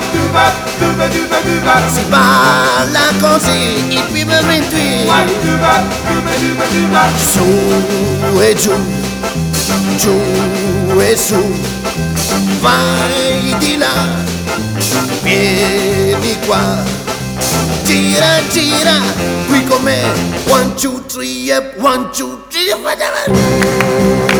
Si balla così il pipementui, su e giù, giù e su, vai di là, vieni qua, gira gira qui con me, 1, 2, 3 e 1, 2, 3.